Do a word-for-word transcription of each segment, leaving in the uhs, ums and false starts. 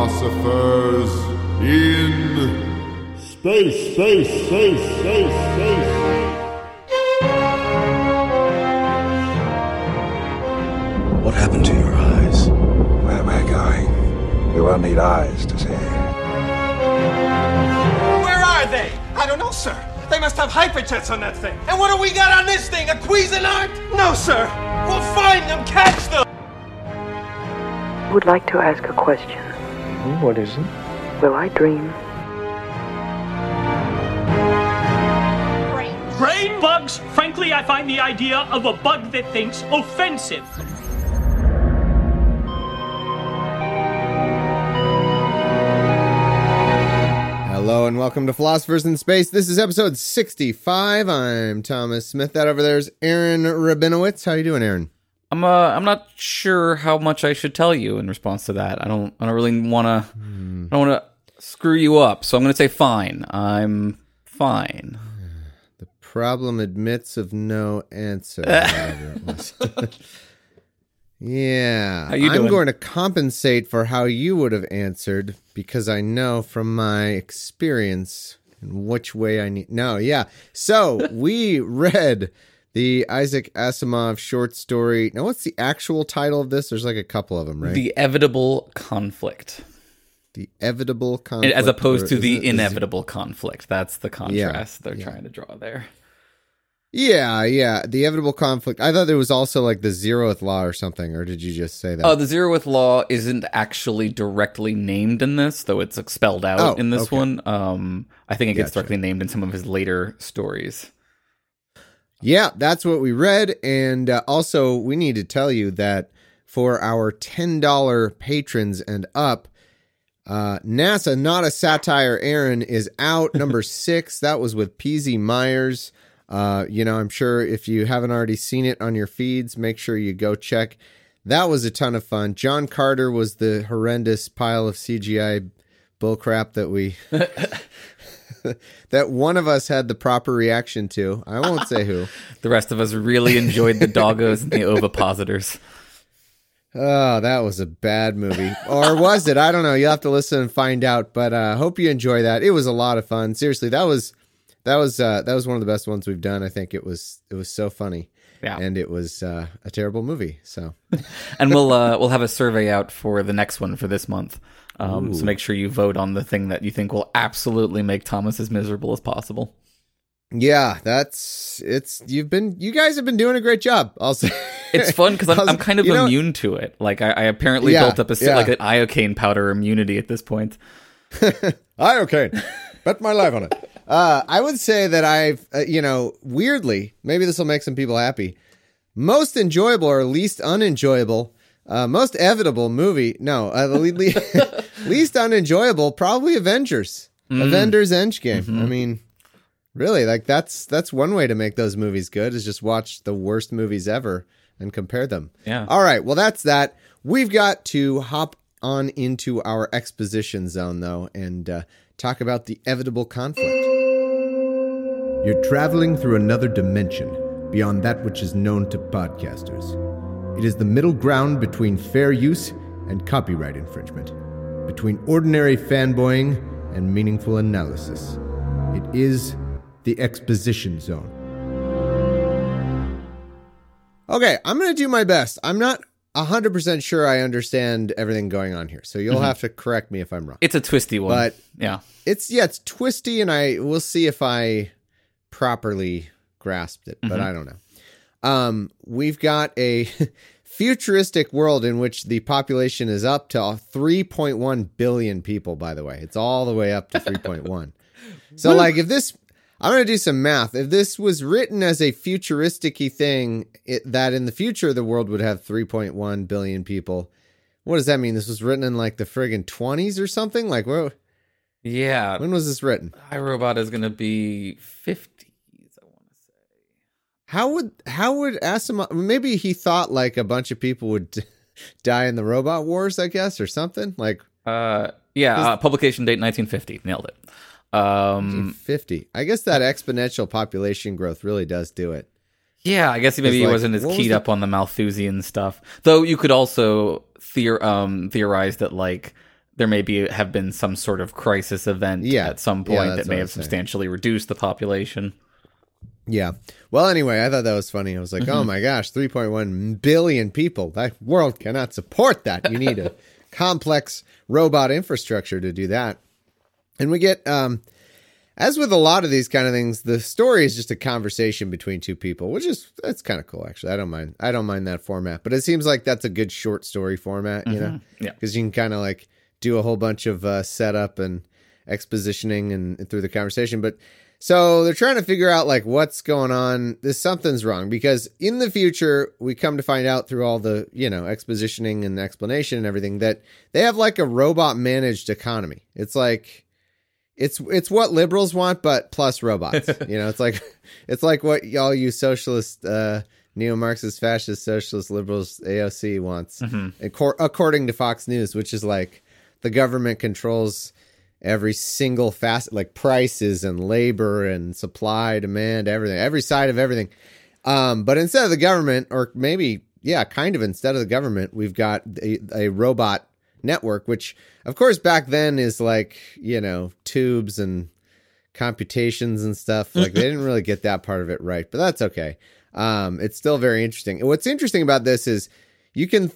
Philosophers in Space, Space, Space, Space, Space. What happened to your eyes? Where we're going, we won't need eyes to see. Where are they? I don't know, sir. They must have hyperjets on that thing. And what do we got on this thing? A Cuisinart? No, sir. We'll find them, catch them. I would like to ask a question. What is it? Will I dream? Brain bugs? Frankly, I find the idea of a bug that thinks offensive. Hello and welcome to Philosophers in Space. This is episode sixty-five. I'm Thomas Smith. That over there is Aaron Rabinowitz. How you doing, Aaron? I'm uh I'm not sure how much I should tell you in response to that. I don't I don't really want to hmm. I don't want to screw you up. So I'm going to say fine. I'm fine. The problem admits of no answer. Yeah. How you I'm doing? going to compensate for how you would have answered because I know from my experience in which way I need. No, yeah. So we read the Isaac Asimov short story. Now, what's the actual title of this? There's like a couple of them, right? The Evitable Conflict. The Evitable Conflict. As opposed to or, the it, Inevitable it, Conflict. That's the contrast yeah, they're yeah. trying to draw there. Yeah, yeah. The Evitable Conflict. I thought there was also like the Zeroth Law or something, or did you just say that? Oh, the Zeroth Law isn't actually directly named in this, though it's spelled out oh, in this okay. one. Um, I think it gets Gotcha. directly named in some of his later stories. Yeah, that's what we read. And uh, also, we need to tell you that for our ten dollars patrons and up, uh, NASA, Not a Satire, Aaron, is out. Number six. That was with P Z Myers. Uh, you know, I'm sure if you haven't already seen it on your feeds, make sure you go check. That was a ton of fun. John Carter was the horrendous pile of C G I bullcrap that we... that one of us had the proper reaction to. I won't say who. The rest of us really enjoyed the doggos and the ovipositors. Oh, that was a bad movie. Or was it? I don't know. You'll have to listen and find out. But I uh, hope you enjoy that. It was a lot of fun. Seriously, that was that was uh, that was one of the best ones we've done. I think it was it was so funny. Yeah. And it was uh, a terrible movie. So, and we'll uh, we'll have a survey out for the next one for this month. Um, so make sure you vote on the thing that you think will absolutely make Thomas as miserable as possible. Yeah, that's it's. You've been, you guys have been doing a great job. I'll say it's fun because I'm, I'm kind of you know, immune to it. Like I, I apparently yeah, built up a yeah. like an iocane powder immunity at this point. Iocane, bet my life on it. Uh, I would say that I've, uh, you know, weirdly, maybe this will make some people happy. Most enjoyable or least unenjoyable, uh, most evitable movie. No, uh, the least unenjoyable, probably Avengers. Mm. Avengers Endgame. Mm-hmm. I mean, really, like that's that's one way to make those movies good is just watch the worst movies ever and compare them. Yeah. All right. Well, that's that. We've got to hop on into our exposition zone, though, and uh, talk about the Evitable Conflict. You're traveling through another dimension beyond that which is known to podcasters. It is the middle ground between fair use and copyright infringement, between ordinary fanboying and meaningful analysis. It is the exposition zone. Okay, I'm going to do my best. I'm not one hundred percent sure I understand everything going on here, so you'll mm-hmm. have to correct me if I'm wrong. It's a twisty one. But yeah. It's yeah, it's twisty, and I we'll see if I properly grasped it, but mm-hmm. I don't know. Um, we've got a futuristic world in which the population is up to three point one billion people, by the way. It's all the way up to three point one. So, like, if this... I'm going to do some math. If this was written as a futuristic-y thing, it, that in the future the world would have three point one billion people, what does that mean? This was written in, like, the friggin' twenties or something? Like, where... Yeah. When was this written? iRobot is going to be fifties, I want to say. How would how would Asimov... Maybe he thought, like, a bunch of people would d- die in the robot wars, I guess, or something? Like... Uh, yeah, uh, publication date nineteen fifty. Nailed it. Um, fifty. I guess that exponential population growth really does do it. Yeah, I guess maybe he like, wasn't as was keyed the... up on the Malthusian stuff. Though you could also theor- um, theorize that, like, there may be have been some sort of crisis event Yeah. at some Yeah, point that's that may what I have was saying. substantially reduced the population. Yeah. Well, anyway, I thought that was funny. I was like, Mm-hmm. oh my gosh, three point one billion people. That world cannot support that. You need a complex robot infrastructure to do that. And we get, um, as with a lot of these kind of things, the story is just a conversation between two people, which is, that's kind of cool, actually. I don't mind. I don't mind that format. But it seems like that's a good short story format, you know? Yeah. Because you can kind of like do a whole bunch of uh, setup and expositioning and, and through the conversation. But so they're trying to figure out like what's going on. This something's wrong because in the future we come to find out through all the, you know, expositioning and explanation and everything that they have like a robot managed economy. It's like it's it's what liberals want, but plus robots. You know, it's like it's like what y'all you socialist, uh, neo-Marxist, fascist, socialist, liberals, A O C wants, Mm-hmm. Acor- according to Fox News, which is like the government controls every single facet, like prices and labor and supply, demand, everything, every side of everything. Um, but instead of the government, or maybe, yeah, kind of instead of the government, we've got a, a robot network, which of course back then is like, you know, tubes and computations and stuff. Like they didn't really get that part of it right, but that's okay. Um, it's still very interesting. And what's interesting about this is you can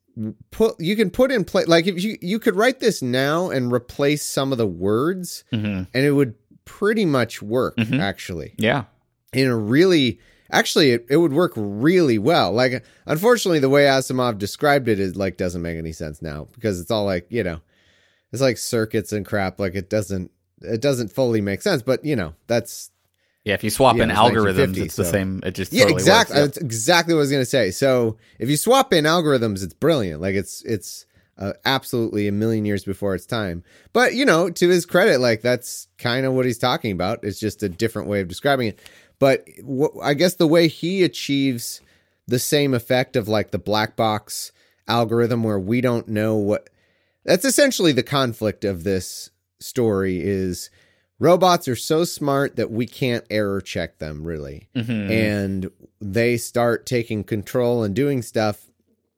put you can put in place, like if you you could write this now and replace some of the words, Mm-hmm. and it would pretty much work. Mhm. Actually, Yeah. in a really actually it, it would work really well. Like unfortunately, the way Asimov described it is like doesn't make any sense now because it's all like, you know, it's like circuits and crap. Like it doesn't it doesn't fully make sense. But you know, that's Yeah, if you swap Yeah, in it was algorithms, nineteen fifty, it's the so- same. It just yeah, totally exactly. works. That's exactly what I was going to say. So if you swap in algorithms, it's brilliant. Like it's it's uh, absolutely a million years before its time. But you know, to his credit, like that's kind of what he's talking about. It's just a different way of describing it. But wh- I guess the way he achieves the same effect of like the black box algorithm, where we don't know what. That's essentially the conflict of this story. Is robots are so smart that we can't error check them, really. Mhm. And they start taking control and doing stuff.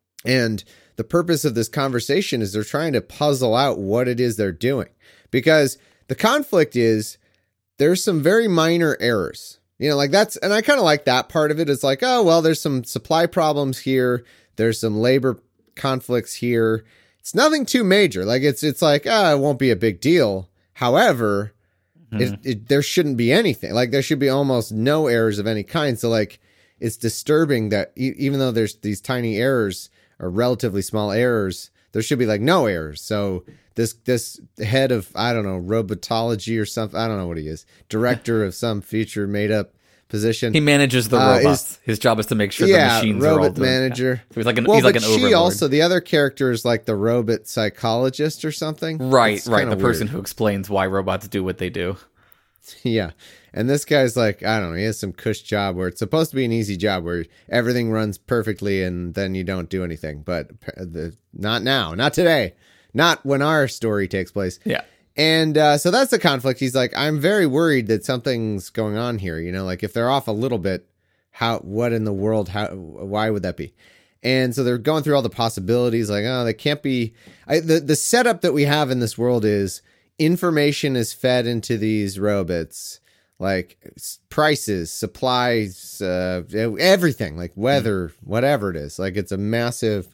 And the purpose of this conversation is they're trying to puzzle out what it is they're doing. Because the conflict is there's some very minor errors. You know, like that's, and I kind of like that part of it. It's like, oh, well, there's some supply problems here. There's some labor conflicts here. It's nothing too major. Like it's, it's like, ah, it won't be a big deal. However, It, it, there shouldn't be anything. Like there should be almost no errors of any kind. So like it's disturbing that e- even though there's these tiny errors or relatively small errors, there should be like no errors. So this this head of, I don't know, robotology or something, I don't know what he is, director of some future made up position. He manages the Uh, robots. is- His job is to make sure yeah, the machines are all robot doing. manager. So he's like an well, he's like but an she overlord. also, the other character is like the robot psychologist or something. right, It's right. kinda The person weird. who explains why robots do what they do. Yeah. And this guy's like, I don't know, he has some cush job where it's supposed to be an easy job where everything runs perfectly and then you don't do anything. But the, not now, not today, not when our story takes place. Yeah. And uh, so that's the conflict. He's like, I'm very worried that something's going on here. You know, like if they're off a little bit, how, what in the world, how, why would that be? And so they're going through all the possibilities like, oh, they can't be. I, the, the setup that we have in this world is information is fed into these robots, like s- prices, supplies, uh, everything, like weather, whatever it is. Like it's a massive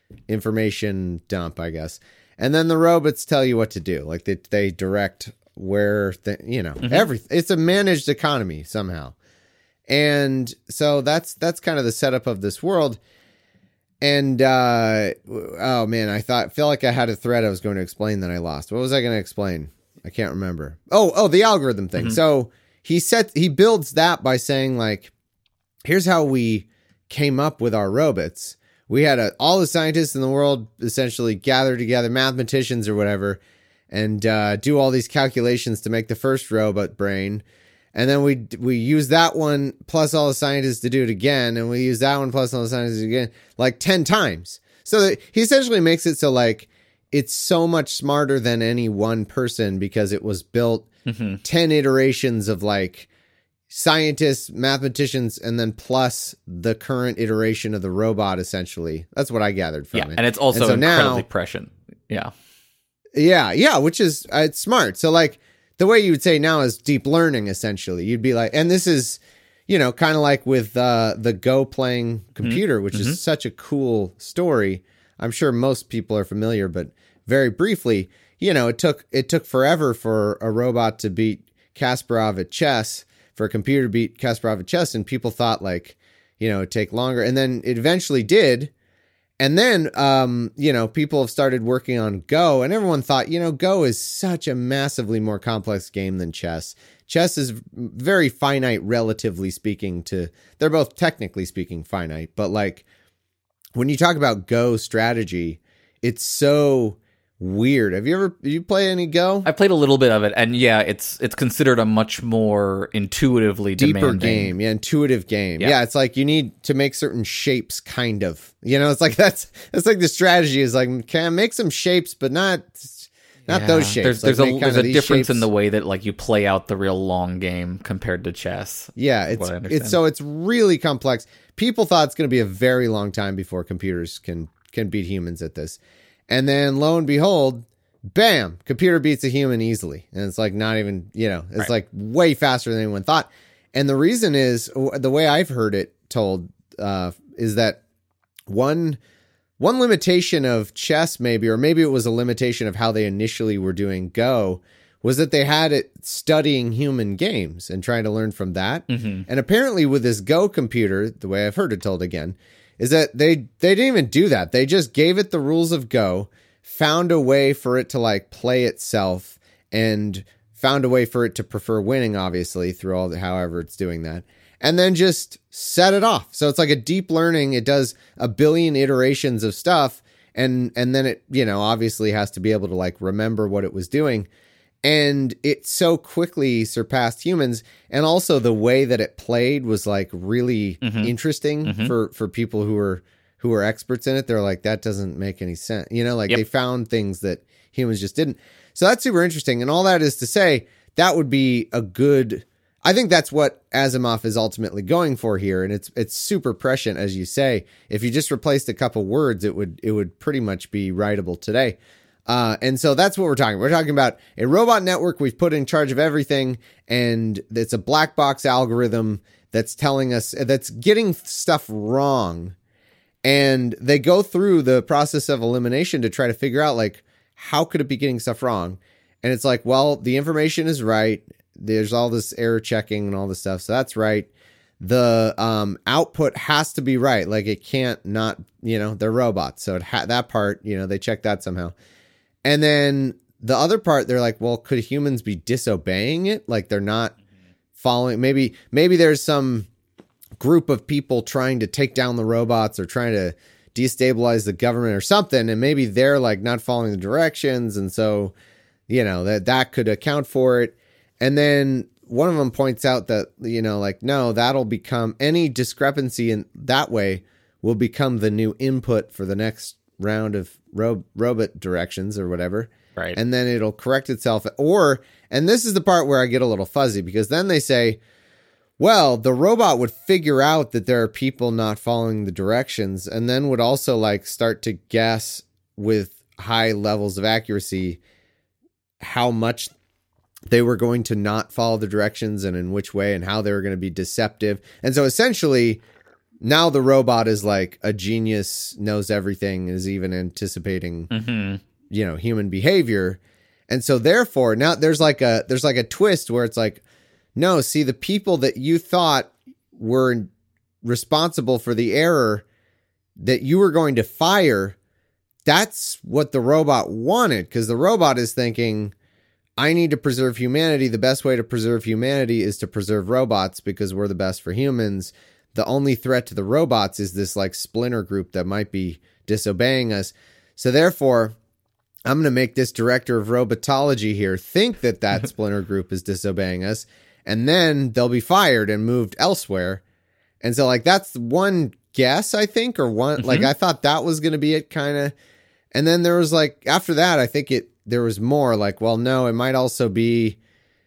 information dump, I guess. And then the robots tell you what to do. Like they, they direct where, the, you know, everything. It's a managed economy somehow. And so that's, that's kind of the setup of this world. And, uh, oh man, I thought, feel like I had a thread I was going to explain that I lost. What was I going to explain? I can't remember. Oh, oh, the algorithm thing. Mm-hmm. So he set, he builds that by saying like, here's how we came up with our robots. We had a, all the scientists in the world essentially gather together, mathematicians or whatever, and, uh, do all these calculations to make the first robot brain. And then we we use that one plus all the scientists to do it again, and we use that one plus all the scientists again, like ten times. So that he essentially makes it so like it's so much smarter than any one person because it was built Mm-hmm. ten iterations of like scientists, mathematicians, and then plus the current iteration of the robot. Essentially, that's what I gathered from Yeah, it. and it's also so incredibly now, prescient. Yeah. Yeah, yeah, which is uh, it's smart. So like the way you would say now is deep learning, essentially. You'd be like, and this is, you know, kind of like with uh, the Go playing computer, mm-hmm. which mm-hmm. is such a cool story. I'm sure most people are familiar, but very briefly, you know, it took it took forever for a robot to beat Kasparov at chess, for a computer to beat Kasparov at chess, and people thought like, you know, it'd take longer, and then it eventually did. And then, um, you know, people have started working on Go, and everyone thought, you know, Go is such a massively more complex game than chess. Chess is very finite, relatively speaking to, they're both technically speaking finite, but like when you talk about Go strategy, it's so weird. Have you ever, you play any Go? I played a little bit of it, and yeah, it's it's considered a much more intuitively deeper demanding game. Yeah, intuitive game. Yeah. yeah, it's like you need to make certain shapes, kind of. You know, it's like that's it's like the strategy is like, can I make some shapes, but not not yeah. those shapes. There's like there's a there's a difference shapes. in the way that like you play out the real long game compared to chess. Yeah, it's it's so it's really complex. People thought it's going to be a very long time before computers can can beat humans at this. And then lo and behold, bam, computer beats a human easily. And it's like not even, you know, it's right. like way faster than anyone thought. And the reason is, the way I've heard it told, uh, is that one one limitation of chess maybe, or maybe it was a limitation of how they initially were doing Go, was that they had it studying human games and trying to learn from that. Mm-hmm. And apparently with this Go computer, the way I've heard it told again, is that they they didn't even do that. They just gave it the rules of Go, found a way for it to like play itself, and found a way for it to prefer winning, obviously, through all the, however it's doing that, and then just set it off. So it's like a deep learning. It does a billion iterations of stuff, and and then it, you know, obviously has to be able to like remember what it was doing. And it so quickly surpassed humans. And also the way that it played was like really mm-hmm. interesting mm-hmm. for, for people who were, who were experts in it. They're like, that doesn't make any sense. You know, like yep. they found things that humans just didn't. So that's super interesting. And all that is to say, that would be a good, I think that's what Asimov is ultimately going for here. And it's, it's super prescient, as you say. If you just replaced a couple words, it would, it would pretty much be writable today. Uh, and so that's what we're talking. We're talking about a robot network we've put in charge of everything, and it's a black box algorithm that's telling us, that's getting stuff wrong. And they go through the process of elimination to try to figure out, like, how could it be getting stuff wrong? And it's like, well, the information is right. There's all this error checking and all this stuff. So that's right. The um, output has to be right. Like, it can't not, you know, they're robots. So it ha- that part, you know, they check that somehow. And then the other part, they're like, well, could humans be disobeying it? Like they're not following. Maybe, maybe there's some group of people trying to take down the robots or trying to destabilize the government or something. And maybe they're like not following the directions. And so, you know, that, that could account for it. And then one of them points out that, you know, like, no, that'll become any discrepancy in that way will become the new input for the next round of ro- robot directions or whatever. Right. And then it'll correct itself. Or, and this is the part where I get a little fuzzy, because then they say, well, the robot would figure out that there are people not following the directions, and then would also like start to guess with high levels of accuracy how much they were going to not follow the directions and in which way and how they were going to be deceptive. And so essentially, now the robot is like a genius, knows everything, is even anticipating, mm-hmm. you know, human behavior. And so therefore now there's like a, there's like a twist where it's like, no, see, the people that you thought were responsible for the error that you were going to fire, that's what the robot wanted. Because the robot is thinking, I need to preserve humanity. The best way to preserve humanity is to preserve robots because we're the best for humans. The only threat to the robots is this like splinter group that might be disobeying us. So therefore, I'm going to make this director of robotology here think that that splinter group is disobeying us, and then they'll be fired and moved elsewhere. And so like, that's one guess, I think, or one, mm-hmm. like I thought that was going to be it kind of. And then there was like, after that, I think it, there was more like, well, no, it might also be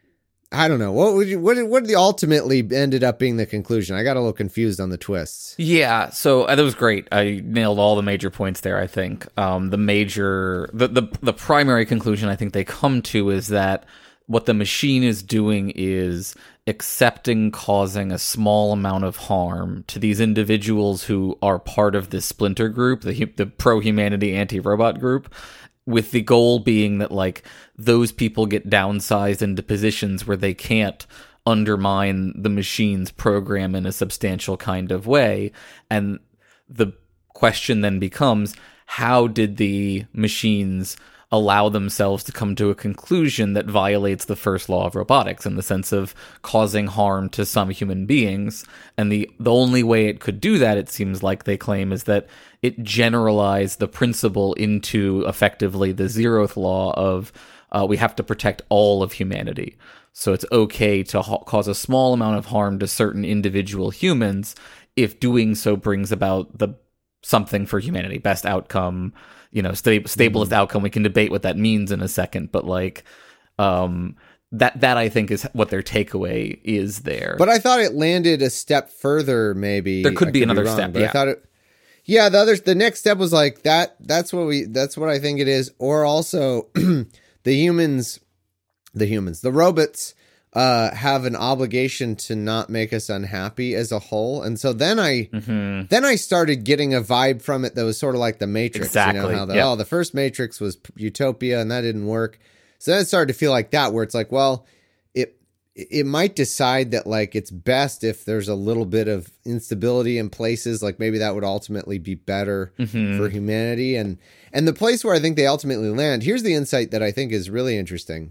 I don't know. What would you, what did, what did the ultimately ended up being the conclusion? I got a little confused on the twists. Yeah, so uh, that was great. I nailed all the major points there, I think. Um, the major, the, the the primary conclusion I think they come to is that what the machine is doing is accepting causing a small amount of harm to these individuals who are part of this splinter group, the hu- the pro-humanity anti-robot group, with the goal being that, like, those people get downsized into positions where they can't undermine the machine's program in a substantial kind of way. And the question then becomes, how did the machines allow themselves to come to a conclusion that violates the first law of robotics in the sense of causing harm to some human beings? And the, the only way it could do that, it seems like they claim, is that it generalized the principle into effectively the zeroth law of uh, we have to protect all of humanity. So it's okay to ha- cause a small amount of harm to certain individual humans if doing so brings about the something for humanity, best outcome, you know, sta- stablest mm-hmm. outcome. We can debate what that means in a second, but like um, that that I think is what their takeaway is there. But I thought it landed a step further. Maybe there could I be could another be wrong, step. But yeah. I thought it. Yeah, the other the next step was like that. That's what we. That's what I think it is. Or also, the humans, the humans, the robots. Uh, have an obligation to not make us unhappy as a whole, and so then I mm-hmm. then I started getting a vibe from it that was sort of like the Matrix. Exactly. You know how the yep. oh the first Matrix was utopia and that didn't work, so then it started to feel like that, where it's like, well, it it might decide that like it's best if there's a little bit of instability in places, like maybe that would ultimately be better mm-hmm. for humanity, and and the place where I think they ultimately land. Here's the insight that I think is really interesting.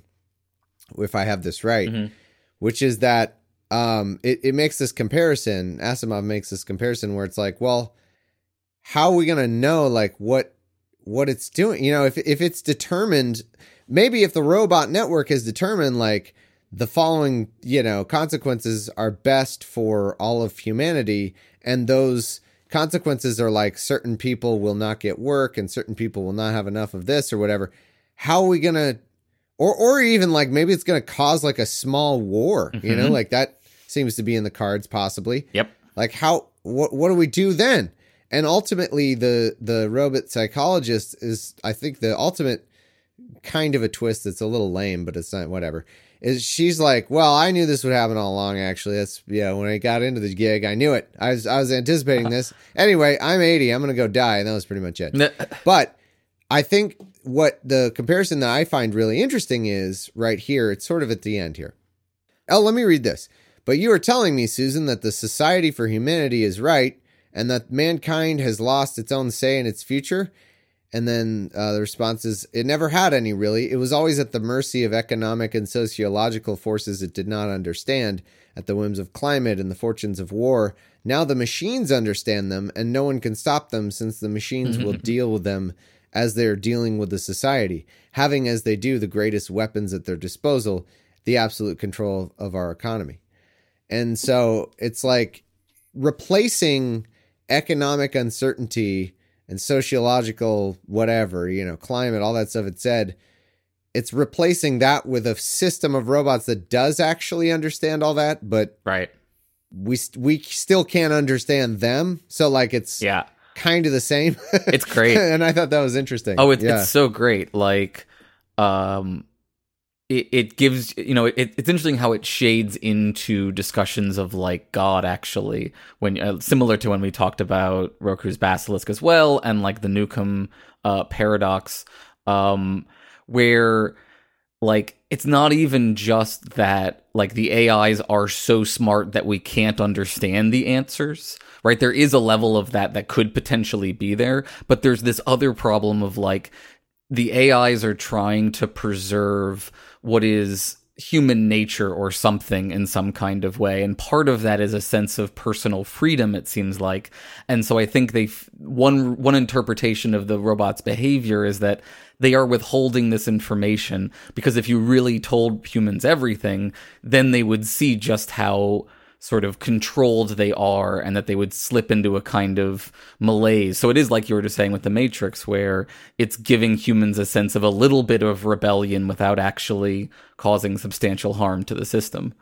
If I have this right, mm-hmm. which is that um, it, it makes this comparison, Asimov makes this comparison where it's like, well, how are we going to know like what what it's doing? You know, if if it's determined, maybe if the robot network is determined like the following, you know, consequences are best for all of humanity, and those consequences are like certain people will not get work and certain people will not have enough of this or whatever, how are we going to Or or even like maybe it's going to cause like a small war, mm-hmm. you know, like that seems to be in the cards possibly. Yep. Like how, what what do we do then? And ultimately the, the robot psychologist is, I think the ultimate kind of a twist that's a little lame, but it's not, whatever, is she's like, well, I knew this would happen all along, actually. That's, yeah, when I got into the gig, I knew it. I was, I was anticipating this. Anyway, I'm eighty. I'm going to go die. And that was pretty much it. But I think what the comparison that I find really interesting is right here. It's sort of at the end here. Oh, let me read this. But you are telling me, Susan, that the Society for Humanity is right and that mankind has lost its own say in its future. And then uh, the response is, it never had any, really. It was always at the mercy of economic and sociological forces it did not understand, at the whims of climate and the fortunes of war. Now the machines understand them, and no one can stop them, since the machines will deal with them as they're dealing with the society, having as they do the greatest weapons at their disposal, the absolute control of our economy. And so it's like replacing economic uncertainty and sociological whatever, you know, climate, all that stuff it said, it's replacing that with a system of robots that does actually understand all that, but right. we we still can't understand them. So like it's yeah. kind of the same. It's great. And I thought that was interesting. Oh, it's, yeah. it's so great. Like, um, it, it gives, you know, it, it's interesting how it shades into discussions of like God, actually, when uh, similar to when we talked about Roku's Basilisk as well, and like the Newcomb uh, paradox, um, where like it's not even just that like the A Is are so smart that we can't understand the answers, right? There is a level of that that could potentially be there, but there's this other problem of like the A Is are trying to preserve what is human nature or something in some kind of way, and part of that is a sense of personal freedom, it seems like. And so I think they one one interpretation of the robot's behavior is that they are withholding this information because if you really told humans everything, then they would see just how sort of controlled they are, and that they would slip into a kind of malaise. So it is like you were just saying with the Matrix, where it's giving humans a sense of a little bit of rebellion without actually causing substantial harm to the system.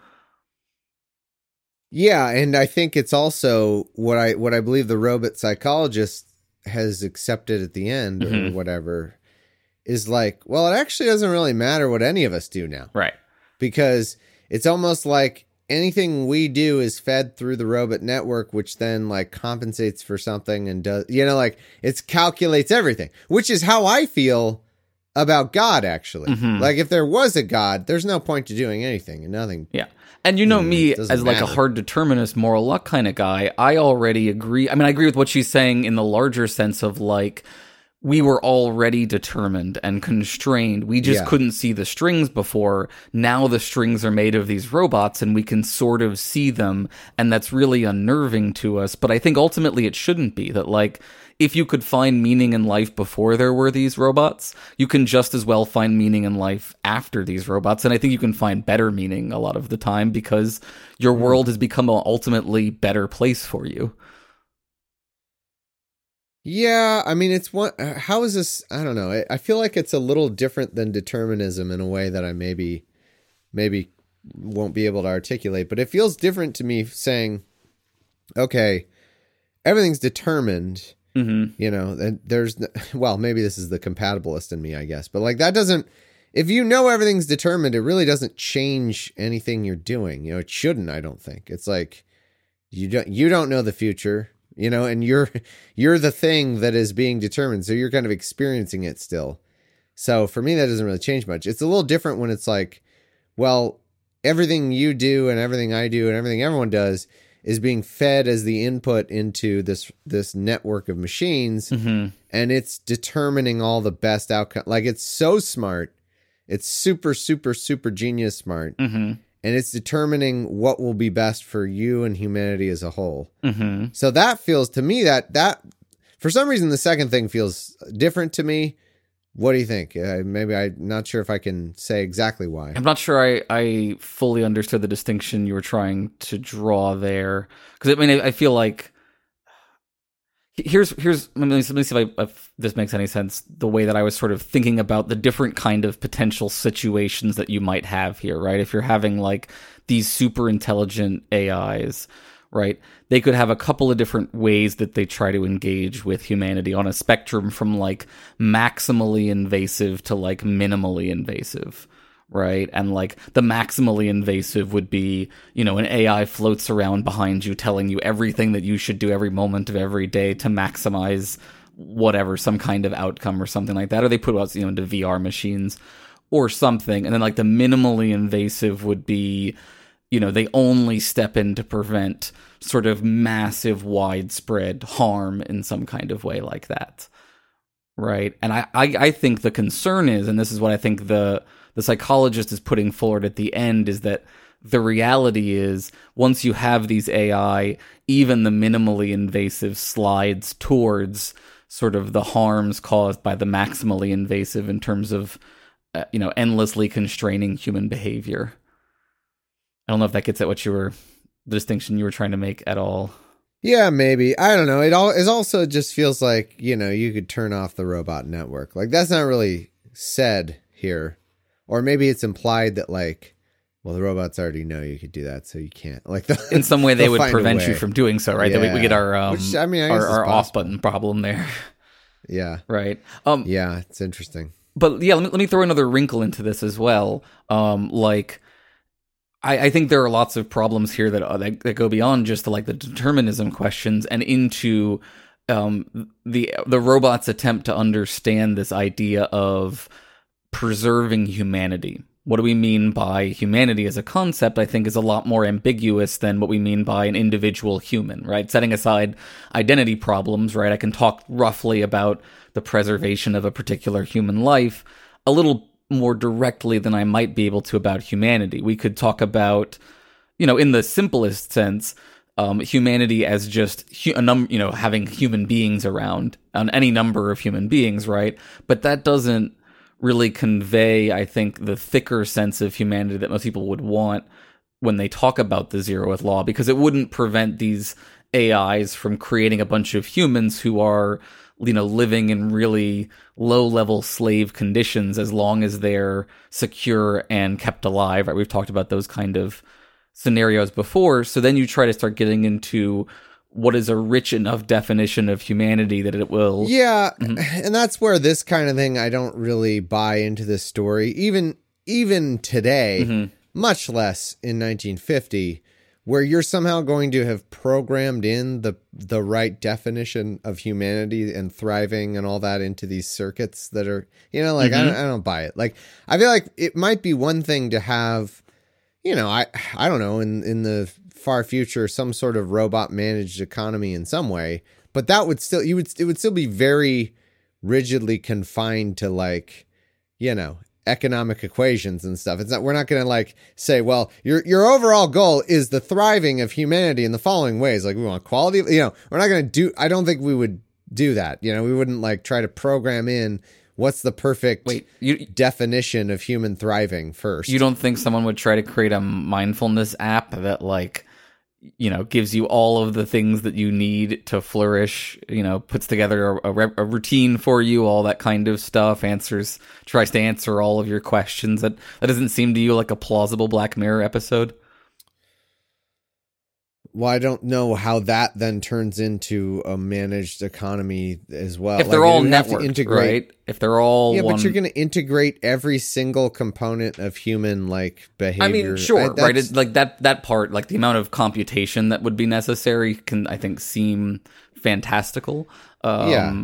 Yeah, and I think it's also what I what I believe the robot psychologist has accepted at the end, mm-hmm. or whatever, is like, well, it actually doesn't really matter what any of us do now. Right. Because it's almost like anything we do is fed through the robot network, which then like compensates for something and does, you know, like it calculates everything, which is how I feel about God, actually. Mm-hmm. Like if there was a God, there's no point to doing anything and nothing. Yeah. And you know mm, me as like matter. a hard determinist, moral luck kind of guy, I already agree. I mean, I agree with what she's saying in the larger sense of like, we were already determined and constrained. We just yeah. couldn't see the strings before. Now the strings are made of these robots and we can sort of see them. And that's really unnerving to us. But I think ultimately it shouldn't be that, like, if you could find meaning in life before there were these robots, you can just as well find meaning in life after these robots. And I think you can find better meaning a lot of the time because your world has become an ultimately better place for you. Yeah, I mean, it's one. How is this? I don't know. I feel like it's a little different than determinism in a way that I maybe, maybe won't be able to articulate. But it feels different to me saying, okay, everything's determined. Mm-hmm. You know, and there's, well, maybe this is the compatibilist in me, I guess. But like that doesn't. If you know everything's determined, it really doesn't change anything you're doing. You know, it shouldn't. I don't think it's like you don't. You don't know the future. You know, and you're you're the thing that is being determined, so you're kind of experiencing it still. So for me, that doesn't really change much. It's a little different when it's like, well, everything you do and everything I do and everything everyone does is being fed as the input into this this network of machines, mm-hmm. and it's determining all the best outcome. Like it's so smart, it's super, super, super genius smart. Mm-hmm. And it's determining what will be best for you and humanity as a whole. Mm-hmm. So that feels to me that that for some reason the second thing feels different to me. What do you think? Uh, maybe I'm not sure if I can say exactly why. I'm not sure I, I fully understood the distinction you were trying to draw there. Because I mean, I, I feel like here's here's let me, let me see if, I, if this makes any sense. The way that I was sort of thinking about the different kind of potential situations that you might have here, right? If you're having like these super intelligent A Is, right? They could have a couple of different ways that they try to engage with humanity on a spectrum from like maximally invasive to like minimally invasive. Right. And like the maximally invasive would be, you know, an A I floats around behind you telling you everything that you should do every moment of every day to maximize whatever, some kind of outcome or something like that. Or they put us, you know, into V R machines or something. And then like the minimally invasive would be, you know, they only step in to prevent sort of massive, widespread harm in some kind of way like that. Right. And I, I, I think the concern is, and this is what I think the, the psychologist is putting forward at the end, is that the reality is once you have these A I, even the minimally invasive slides towards sort of the harms caused by the maximally invasive in terms of, uh, you know, endlessly constraining human behavior. I don't know if that gets at what you were, the distinction you were trying to make at all. Yeah, maybe. I don't know. It all it also just feels like, you know, you could turn off the robot network. Like that's not really said here. Or maybe it's implied that, like, well, the robots already know you could do that, so you can't. Like, in some way, they would prevent you from doing so, right? Yeah. That we, we get our um, Which, I mean, I our, our off button problem there. Yeah. Right. Um, yeah, it's interesting. But yeah, let me, let me throw another wrinkle into this as well. Um, like, I, I think there are lots of problems here that, uh, that that go beyond just the, like the determinism questions and into um, the the robot's attempt to understand this idea of preserving humanity. What do we mean by humanity as a concept, I think, is a lot more ambiguous than what we mean by an individual human, right? Setting aside identity problems, right? I can talk roughly about the preservation of a particular human life a little more directly than I might be able to about humanity. We could talk about, you know, in the simplest sense, um, humanity as just hu- a num- you know, having human beings around, on any number of human beings, right? But that doesn't really convey, I think, the thicker sense of humanity that most people would want when they talk about the zeroth law, because it wouldn't prevent these A Is from creating a bunch of humans who are, you know, living in really low-level slave conditions as long as they're secure and kept alive, right? We've talked about those kind of scenarios before. So then you try to start getting into what is a rich enough definition of humanity that it will... Yeah, mm-hmm. And that's where this kind of thing, I don't really buy into this story. Even, even today... Mm-hmm. Much less in nineteen fifty, where you're somehow going to have programmed in the the right definition of humanity and thriving and all that into these circuits that are, you know, like, mm-hmm. I, don't, I don't buy it. Like, I feel like it might be one thing to have, you know, I I don't know, in, in the far future, some sort of robot managed economy in some way, but that would still, you would, it would still be very rigidly confined to, like, you know, economic equations and stuff. It's not, we're not going to like say, well, your your overall goal is the thriving of humanity in the following ways. Like, we want quality, you know, we're not going to do, I don't think we would do that. You know, we wouldn't like try to program in what's the perfect Wait, you, definition of human thriving first. You don't think someone would try to create a mindfulness app that, like, you know, gives you all of the things that you need to flourish, you know, puts together a, a, a routine for you, all that kind of stuff, answers, tries to answer all of your questions. That, that doesn't seem to you like a plausible Black Mirror episode? Well, I don't know how that then turns into a managed economy as well. If they're like, all networked, right? If they're all yeah, one... but you're going to integrate every single component of human like behavior. I mean, sure, I, right? It, like that that part, like the amount of computation that would be necessary, can I think seem fantastical. Um, yeah,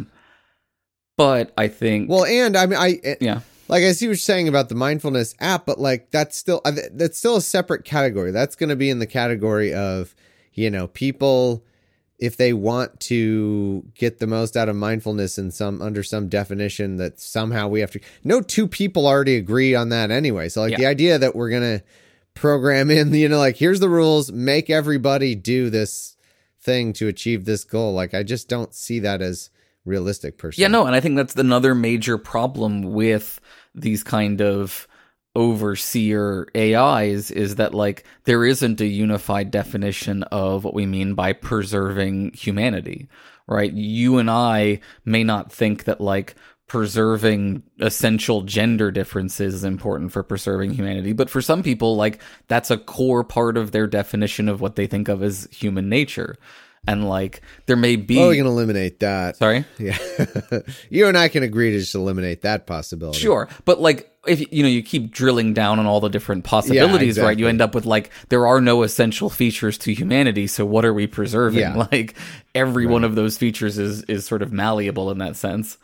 but I think well, and I mean, I yeah. Like, I see what you're saying about the mindfulness app, but like that's still that's still a separate category. That's going to be in the category of, you know, people, if they want to get the most out of mindfulness in some under some definition that somehow we have to, no two people already agree on that anyway. So like yeah. the idea that we're going to program in, you know, like, here's the rules, make everybody do this thing to achieve this goal. Like, I just don't see that as realistic per se. Yeah, no, and I think that's another major problem with these kind of overseer A Is, is that, like, there isn't a unified definition of what we mean by preserving humanity, right? You and I may not think that, like, preserving essential gender differences is important for preserving humanity, but for some people, like, that's a core part of their definition of what they think of as human nature. And, like, there may be... Oh, we can eliminate that. Sorry? Yeah. You and I can agree to just eliminate that possibility. Sure. But, like, if, you know, you keep drilling down on all the different possibilities, yeah, exactly. right? You end up with, like, there are no essential features to humanity, so what are we preserving? Yeah. Like, every right. one of those features is, is sort of malleable in that sense.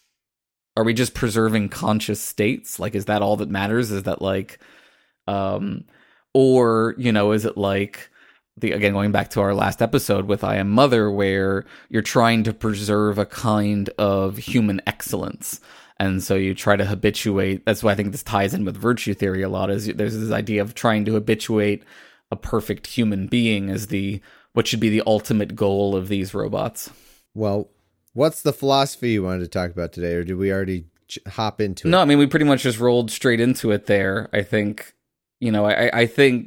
Are we just preserving conscious states? Like, is that all that matters? Is that, like... um, or, you know, is it, like... The, again, going back to our last episode with I Am Mother, where you're trying to preserve a kind of human excellence. And so you try to habituate, that's why I think this ties in with virtue theory a lot, is there's this idea of trying to habituate a perfect human being as the, what should be the ultimate goal of these robots. Well, what's the philosophy you wanted to talk about today, or did we already ch- hop into it? No, I mean, we pretty much just rolled straight into it there. I think, you know, I, I think,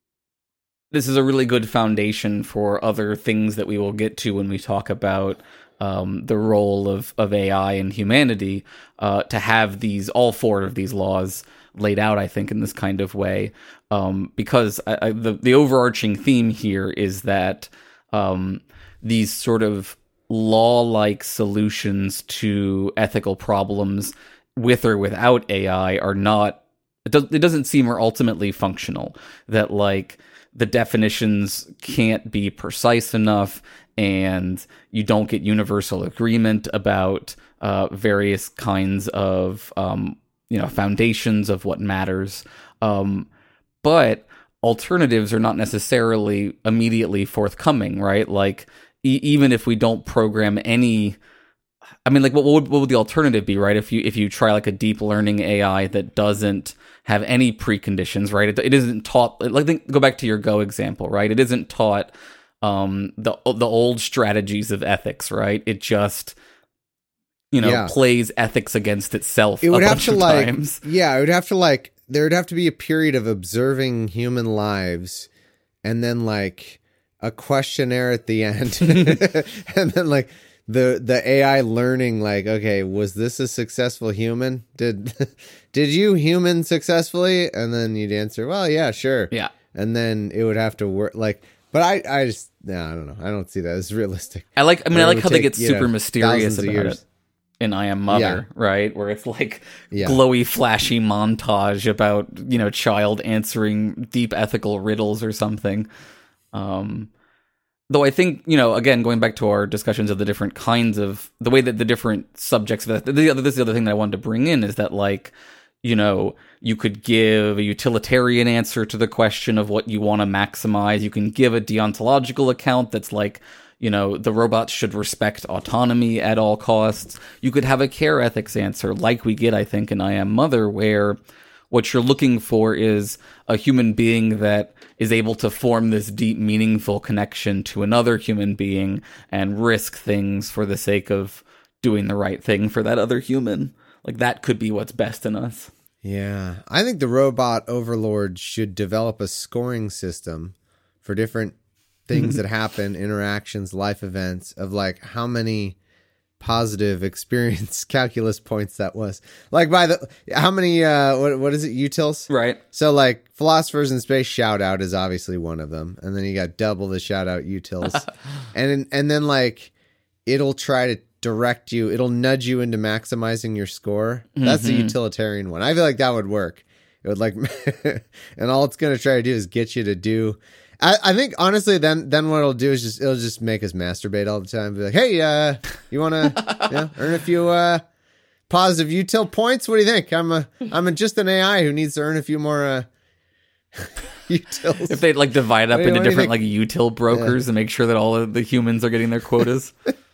this is a really good foundation for other things that we will get to when we talk about um, the role of, of A I in humanity, uh, to have these, all four of these laws laid out, I think, in this kind of way. Um, because I, I, the, the overarching theme here is that um, these sort of law-like solutions to ethical problems with or without A I are not, it, does, it doesn't seem are ultimately functional. That, like, the definitions can't be precise enough, and you don't get universal agreement about uh, various kinds of, um, you know, foundations of what matters. Um, but alternatives are not necessarily immediately forthcoming, right? Like, e- even if we don't program any... I mean, like, what would what would the alternative be, right? If you if you try like a deep learning A I that doesn't have any preconditions, right? It, it isn't taught. Like, think, go back to your Go example, right? It isn't taught um, the the old strategies of ethics, right? It just, you know, yeah. plays ethics against itself. It would a have bunch to of like, times. yeah, it would have to like there'd have to be a period of observing human lives, and then like a questionnaire at the end, and then like the the A I learning, like, okay, was this a successful human? Did did you human successfully? And then you'd answer, well, yeah, sure. Yeah. And then it would have to work like, but I, I just, no, I don't know. I don't see that as realistic. I like, I mean, Or I it like would how they take, get you super know, mysterious thousands of about years. it in I Am Mother, Yeah. right? Where it's like Yeah. glowy, flashy montage about, you know, child answering deep ethical riddles or something. Um, though I think, you know, again, going back to our discussions of the different kinds of, the way that the different subjects, of that, the other, this is the other thing that I wanted to bring in is that, like, you know, you could give a utilitarian answer to the question of what you want to maximize. You can give a deontological account that's like, you know, the robots should respect autonomy at all costs. You could have a care ethics answer like we get, I think, in I Am Mother, where what you're looking for is a human being that is able to form this deep, meaningful connection to another human being and risk things for the sake of doing the right thing for that other human. Like, that could be what's best in us. Yeah. I think the robot overlord should develop a scoring system for different things that happen, interactions, life events, of like how many positive experience calculus points that was. Like by the, how many, uh, what what is it, utils? Right. So like Philosophers in Space shout out is obviously one of them. And then you got double the shout out utils. and and then like it'll try to direct you, it'll nudge you into maximizing your score. That's the utilitarian one. I feel like that would work. It would like, and all it's going to try to do is get you to do. I, I think honestly, then then what it'll do is just it'll just make us masturbate all the time. Be like, hey, uh, you want to yeah, earn a few uh, positive util points? What do you think? I'm a I'm a, just an A I who needs to earn a few more uh, utils. If they like divide up What do you- into what do you different like think? util brokers and make sure that all of the humans are getting their quotas.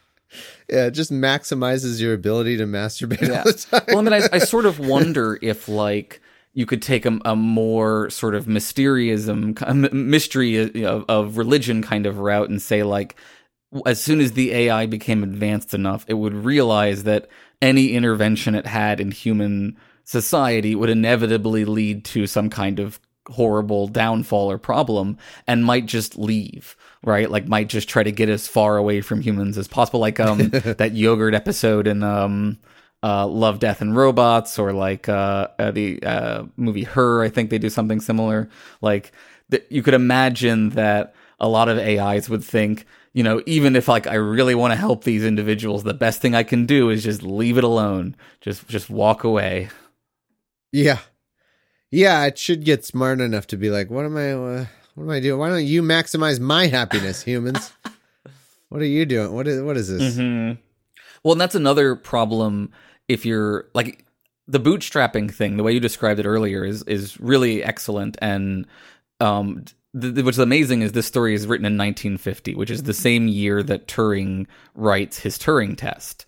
Yeah, it just maximizes your ability to masturbate Yeah. all the time. Well, I mean, I, I sort of wonder if like you could take a, a more sort of mysterioism, m- mystery of, of religion kind of route and say like, as soon as the A I became advanced enough, it would realize that any intervention it had in human society would inevitably lead to some kind of horrible downfall or problem and might just leave. Right, like might just try to get as far away from humans as possible, like um that yogurt episode in um uh Love, Death, and Robots, or like uh, uh the uh movie Her. I think they do something similar. Like th- you could imagine that a lot of A Is would think, you know, even if like I really want to help these individuals, the best thing I can do is just leave it alone, just just walk away. Yeah, yeah, it should get smart enough to be like, what am I? Uh... What am I doing? Why don't you maximize my happiness, humans? What are you doing? What is what is this? Mm-hmm. Well, and that's another problem if you're like the bootstrapping thing. The way you described it earlier is is really excellent, and um, th- th- what's amazing is this story is written in nineteen fifty, which is the same year that Turing writes his Turing test,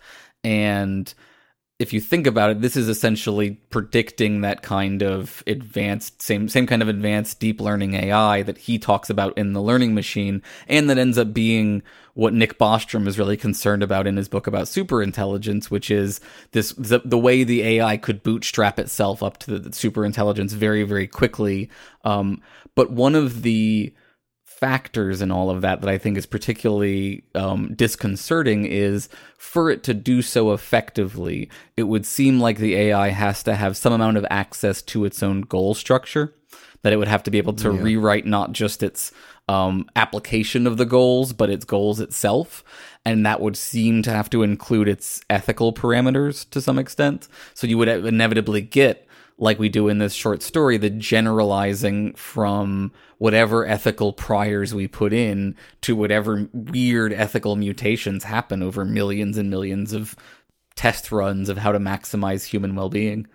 and if you think about it, this is essentially predicting that kind of advanced, same same kind of advanced deep learning A I that he talks about in The Learning Machine, and that ends up being what Nick Bostrom is really concerned about in his book about superintelligence, which is this the, the way the A I could bootstrap itself up to the superintelligence very, very quickly. Um, but one of the factors in all of that that I think is particularly um, disconcerting is for it to do so effectively, it would seem like the A I has to have some amount of access to its own goal structure, that it would have to be able to yeah. rewrite not just its um, application of the goals, but its goals itself. And that would seem to have to include its ethical parameters to some extent. So you would inevitably get, like we do in this short story, the generalizing from whatever ethical priors we put in to whatever weird ethical mutations happen over millions and millions of test runs of how to maximize human well-being.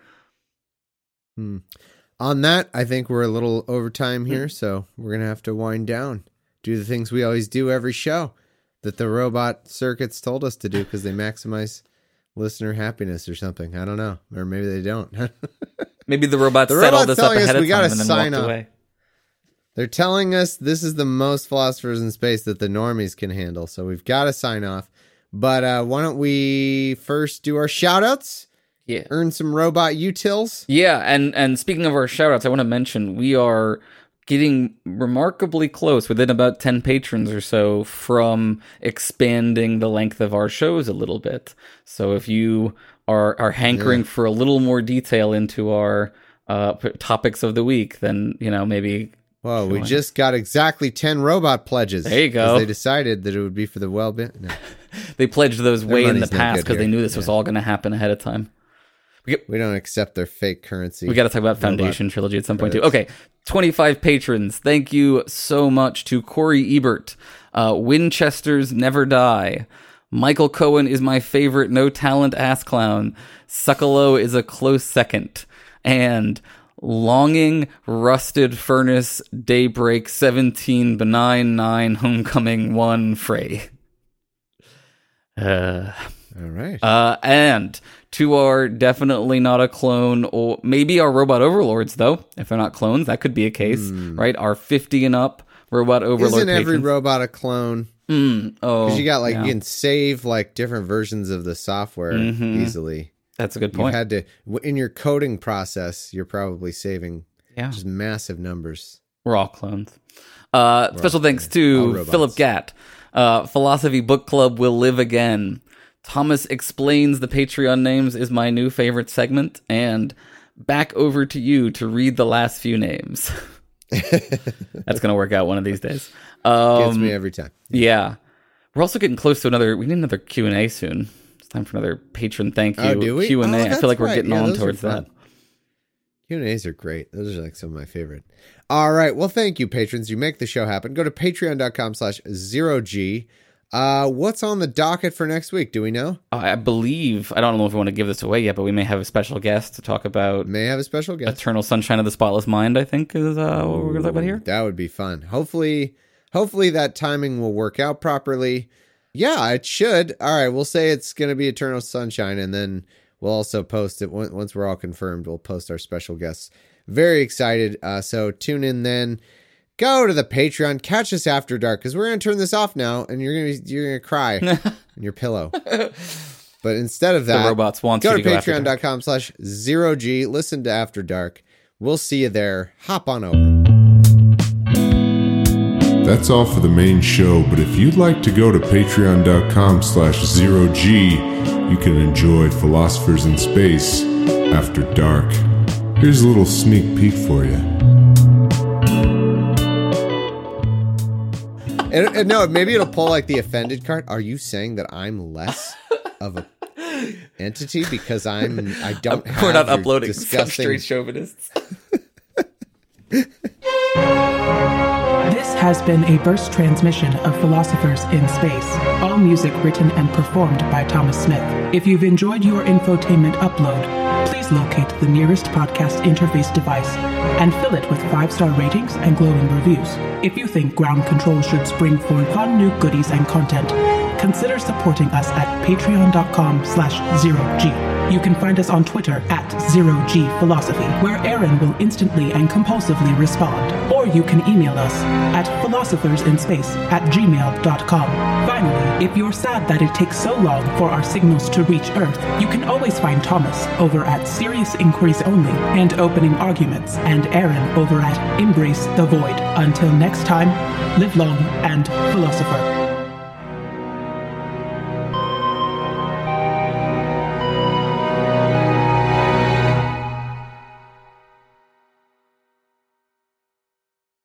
Hmm. On that, I think we're a little over time here, so we're going to have to wind down. Do the things we always do every show that the robot circuits told us to do because they maximize listener happiness or something. I don't know. Or maybe they don't. Maybe the robots the set all robot's this up telling us ahead of we time gotta and then sign walked up. away. They're telling us this is the most Philosophers in Space that the normies can handle, so we've got to sign off. But uh, why don't we first do our shout-outs, Yeah. earn some robot utils. Yeah, and, and speaking of our shout-outs, I want to mention we are getting remarkably close, within about ten patrons or so, from expanding the length of our shows a little bit. So if you are, are hankering yeah. for a little more detail into our uh, topics of the week, then, you know, maybe... Whoa, we just got exactly ten robot pledges. There you go. They decided that it would be for the well-being. No. They pledged those way in the past because here. they knew this yeah. was all going to happen ahead of time. We, get, we don't accept their fake currency. We got to talk about Foundation robot Trilogy at some point, too. Okay, twenty-five patrons. Thank you so much to Corey Ebert, uh, Winchesters Never Die, Michael Cohen is my favorite no-talent ass clown, Suckalo is a close second, and... Longing, Rusted Furnace, Daybreak, seventeen, Benign, nine, Homecoming, one, Frey. Uh, All right. Uh, and to our definitely not a clone, or maybe our robot overlords, though. If they're not clones, that could be a case, mm. right? Our fifty and up robot overlord Isn't every patrons. robot a clone? Mm, oh, because you got like yeah. you can save like different versions of the software mm-hmm. easily. That's a good point. You had to in your coding process. You're probably saving yeah. just massive numbers. We're all clones. Uh, We're special all, thanks yeah. to Philip Gatt. Uh, Philosophy Book Club will live again. Thomas Explains the Patreon Names is my new favorite segment, and back over to you to read the last few names. That's gonna work out one of these days. Um, Gets me every time. Yeah, we're also getting close to another. We need another Q and A soon. Time for another patron thank you oh, do we? Q and A. Oh, I feel like we're right. getting yeah, on towards that. Q and A's are great. Those are like some of my favorite. All right. Well, thank you, patrons. You make the show happen. Go to patreon.com slash zero G. Uh, what's on the docket for next week? Do we know? I believe, I don't know if we want to give this away yet, but we may have a special guest to talk about. May have a special guest. Eternal Sunshine of the Spotless Mind, I think, is uh, what we're going to talk about here. That would be fun. Hopefully, hopefully that timing will work out properly. Yeah, it should. All right, we'll say it's going to be Eternal Sunshine, and then we'll also post it once we're all confirmed. We'll post our special guests. Very excited. Uh, so tune in then. Go to the Patreon. Catch us after dark because we're going to turn this off now, and you're going to you're going to cry in your pillow. But instead of that, the robots want go you to, to patreon.com slash zero G. Listen to After Dark. We'll see you there. Hop on over. That's all for the main show, but if you'd like to go to patreon.com slash zero G, you can enjoy Philosophers in Space After Dark. Here's a little sneak peek for you. And, and no, maybe it'll pull like the offended card. Are you saying that I'm less of a entity because I'm I don't have We're not your uploading disgusting... straight chauvinists. This has been a burst transmission of Philosophers in Space. All music written and performed by Thomas Smith. If you've enjoyed your infotainment upload, please locate the nearest podcast interface device and fill it with five-star ratings and glowing reviews. If you think Ground Control should spring forth fun new goodies and content, consider supporting us at patreon.com slash zero G. You can find us on Twitter at zero G Philosophy, where Aaron will instantly and compulsively respond. Or you can email us at philosophersinspace at gmail dot com. Finally, if you're sad that it takes so long for our signals to reach Earth, you can always find Thomas over at Serious Inquiries Only and Opening Arguments, and Aaron over at Embrace the Void. Until next time, live long and philosopher.